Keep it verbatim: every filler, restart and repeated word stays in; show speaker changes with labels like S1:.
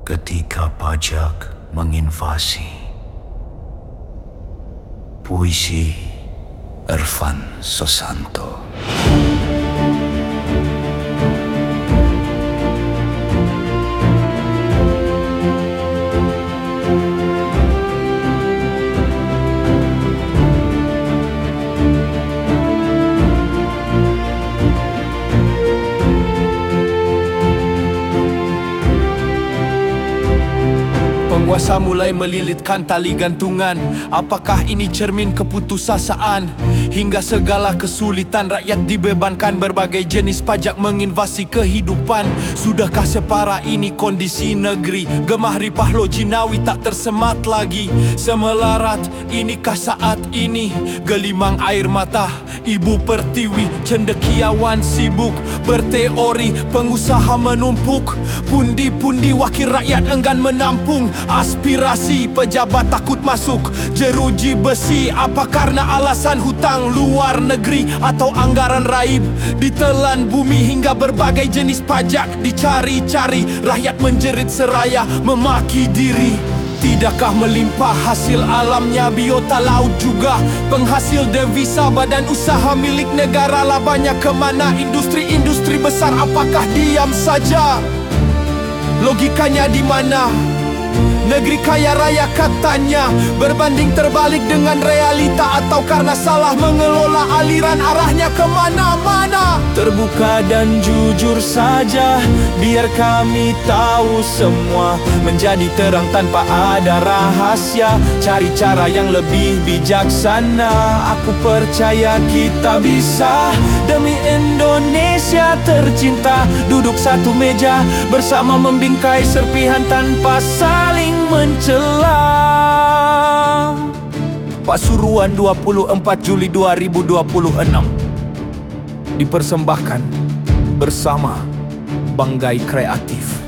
S1: ketika pajak menginvasi. Puisi Irfan Susanto.
S2: Penguasa mulai melilitkan tali gantungan. Apakah ini cermin keputusasaan? Hingga segala kesulitan rakyat dibebankan berbagai jenis pajak menginvasi kehidupan. Sudahkah separah ini kondisi negeri? Gemah ripah lojinawi tak tersemat lagi. Semelarat inikah saat ini? Gelimang air mata Ibu Pertiwi, cendekiawan sibuk berteori, pengusaha menumpuk, pundi-pundi wakil rakyat enggan menampung. Aspirasi pejabat takut masuk jeruji besi. Apa karena alasan hutang luar negeri atau anggaran raib? Ditelan bumi hingga berbagai jenis pajak dicari-cari. Rakyat menjerit seraya memaki diri. Tidakkah melimpah hasil alamnya? Biota laut juga penghasil devisa. Badan usaha milik negara labanya kemana? Industri-industri besar apakah diam saja? Logikanya di mana? Negeri kaya raya katanya, berbanding terbalik dengan realita. Atau karena salah mengelola aliran arahnya kemana-mana? Terbuka dan jujur saja, biar kami tahu semua. Menjadi terang tanpa ada rahasia, cari cara yang lebih bijaksana. Aku percaya kita bisa, demi Indonesia tercinta. Duduk satu meja bersama membingkai serpihan tanpa saling mencela. Pasuruan dua puluh empat Juli dua ribu dua puluh enam. Dipersembahkan bersama Banggai Kreatif.